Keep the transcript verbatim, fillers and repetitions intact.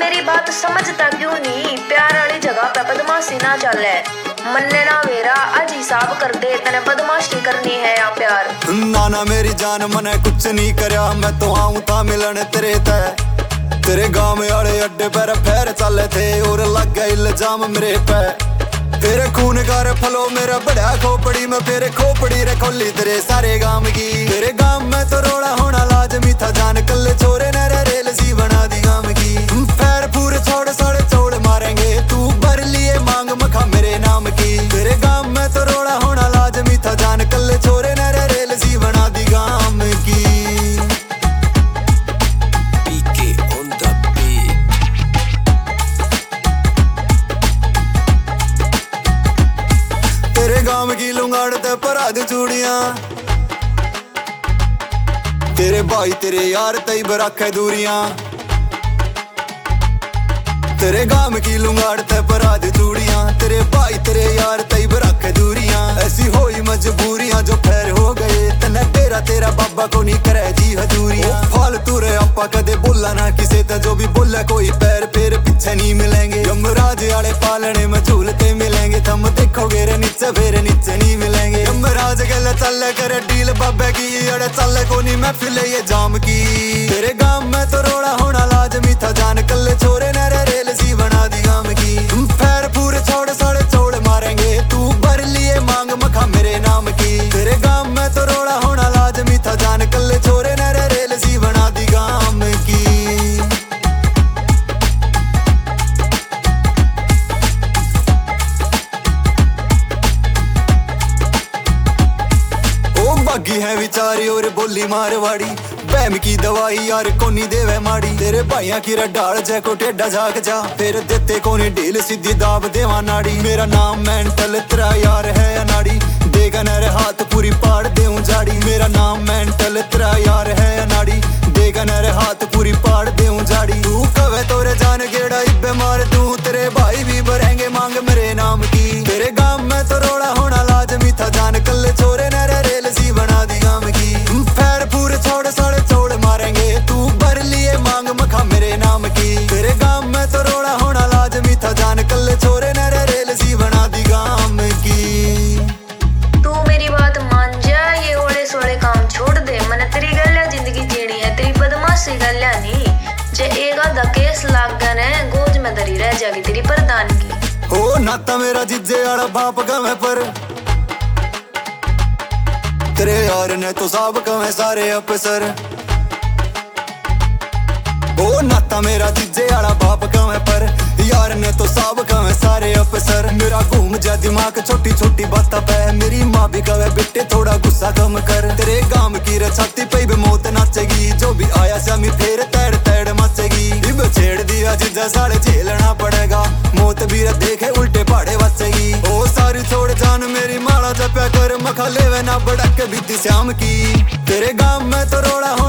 मेरी बात समझता क्यों नहीं? प्यार वाली जगह पे बदमाशी ना चले। मन्ने ना वेरा आज हिसाब कर दे, तने बदमाशी करनी है या प्यार? ना ना मेरी जान मने कुछ नहीं करया, मैं तो आऊं था मिलन तेरे तय। तेरे गांव में आड़े अड्डे पर फेर चले थे और लग गए इल्जाम मेरे पे। तेरे खून का रे फलो मेरा बड़ा खोपड़ी में, फिर खोपड़ी रे खोली तेरे सारे गांव की। तेरे गांव में तो रोड़ा होना लाजमी था, जान कल छोरे ने रे रेल सी बना दी गांव की। पैर पूरे छोड़ साड़े चौड़ मारेंगे, तू भर लिए मांग मखा मेरे नाम की। तेरे गांव में तो रोड़ा होना लाजमी था, जान कल छोरे ने रे रेल सी बना दी गांव की। तेरे गांव की लुंगाड़ ते पराग चूड़ियां, तेरे भाई तेरे यार तई बराखे दूरियां। तेरे गांव की लुंगाड़ ते पराग चूड़ियां, तेरे भाई तेरे यार तई बराखे दूरियां। ऐसी होई मजबूरियां जो फेर हो गए, तने तेरा तेरा बाबा को नहीं करे जी हजूरियां। फालतू रे आपा कदे बोला ना किसे ते, जो भी बोला कोई पैर फिर पीछे नहीं मिलेंगे। यमराज आले पालने में झूलते मिलेंगे, थम देखोगे रे नीचे फिर नीचे नहीं मिलेंगे। यमराज गल चल करे डील बाबे की, अड़े चल को नहीं महफिल ये जाम की। तेरे गांव में तो रोड़ा होना लाजमी था, जान कल छोरे ने रे रेल सी बना दी गांव की। पैर पूरे छोड़ साड़े चौड़ मारेंगे, तू भर लिए मांग मखा मेरे नाम की। तेरे गांव में तो रोड़ा होना लाजमी था, जान कल छोरे ने रे रेल सी बना दी गांव की। बागी है विचारी और बोली मारवाड़ी, बैम की दवाई यार कोनी देवे माड़ी। तेरे भाइया की रडाल जै को टेढ़ा झाक जा, फिर देते कोनी ढील सीधी दाब देवा नाड़ी। मेरा नाम मेंटल तेरा यार है अनाड़ी, देगा नर हाथ पूरी पाड़ देऊं जाड़ी। मेरा नाम मेंटल तेरा यार है अनाड़ी, देगा नर हाथ पूरी पाड़ देऊं जाड़ी। तू कवे तोरे जान गेड़ा इब्बे मार दूं, तेरे भाई भी भरेंगे मांग मेरे नाम की। तेरे गांव में तो रोड़ा होना लाजमी था, जान कल छोरे ने रे रेल सी बना दी गांव की। पैर पूरे छोड़ साड़े चौड़ मारेंगे, तू भर लिए मांग मखा मेरे नाम की। तेरे गांव में तो रोड़ा होना लाजमी था, जान कल छोरे ने रे रेल सी बना दी गांव की। तू मेरी बात मान जा, ये ओले सोले काम छोड़ दे। मैंने तेरी गल्ला जिंदगी जीनी है, तेरी बदमाशी गल्ला नहीं। जे एक आधा केस लाग गए ने, गोद में धरी रह जाएगी तेरी प्रधान की। ओ नाता मेरा जिज्जे आड़ा बाप गवे पर, तेरे यार ने तो साब कवे सारे अफसर। ओ नाता मेरा जिज्जे आड़ा बाप कवे पर, यार ने तो साब कवे सारे अफसर। मेरा घूम जा दिमाग छोटी छोटी बाता पे, मेरी माँ भी कवे बेटे थोड़ा गुस्सा कम कर। तेरे गांव की छाती पे भी मौत नाचेगी, जो भी आया सामी फिर तैड़ तैड़ मचेगी। इब छेड़ दिया जिज्जा साढ़े झेलना पड़ेगा, मौत भी देखे उल्टे पहाड़े बचेगी। ओ सारी छोड़ जान मेरी माला जप्या कर, मखा लेवे ना बड़क बीती श्याम की। तेरे गांव में तो रोड़ा